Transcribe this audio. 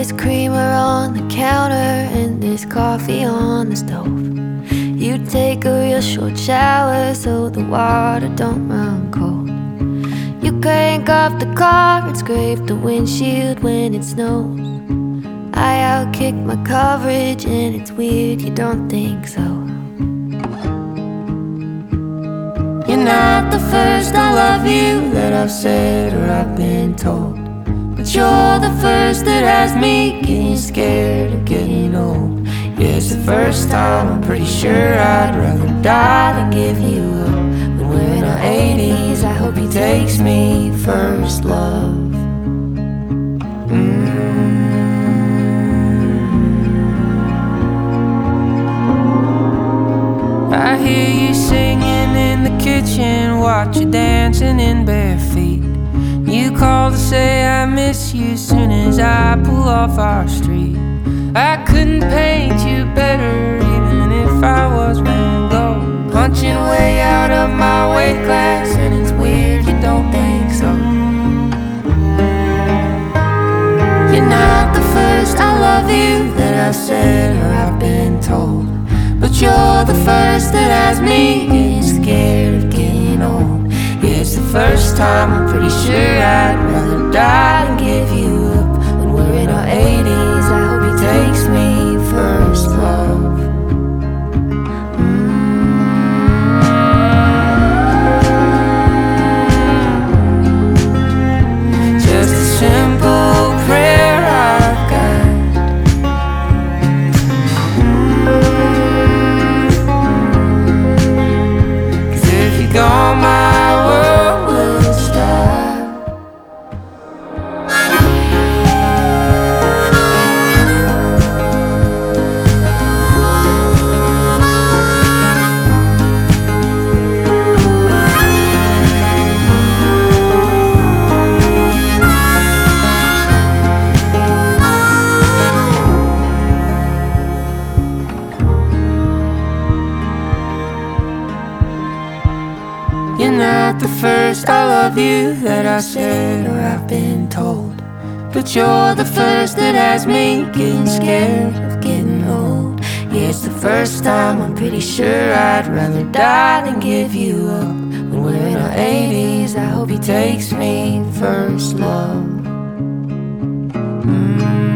There's creamer on the counter and there's coffee on the stove. You take a real short shower so the water don't run cold. You crank up the car and scrape the windshield when it snows. I outkick my coverage and it's weird you don't think so. You're not the first I love you that I've said or I've been told, but you're the first that has me getting scared of getting old. Yeah, it's the first time I'm pretty sure I'd rather die than give you up. When we're in our 80s, I hope he takes me first, love. I hear you singing in the kitchen, watch you dancing in bare feet. You call to say I miss you soon as I pull off our street. I couldn't paint you better even if I was Van Gogh, punching way out of my weight class, and it's weird you don't think so. You're not the first I love you that I've said or I've been told, but you're the first that has me getting scared of getting old. Yeah, it's the first time I'm pretty sure I'd rather die than give you up. When we're in our 80s, I hope he takes me first, love. Just a simple prayer I've got. If you're gone, my world will stop. You're not the first I love you that I said or I've been told, but you're the first that has me getting scared of getting old. Yeah, it's the first time I'm pretty sure I'd rather die than give you up. When we're in our 80s, I hope he takes me first, love.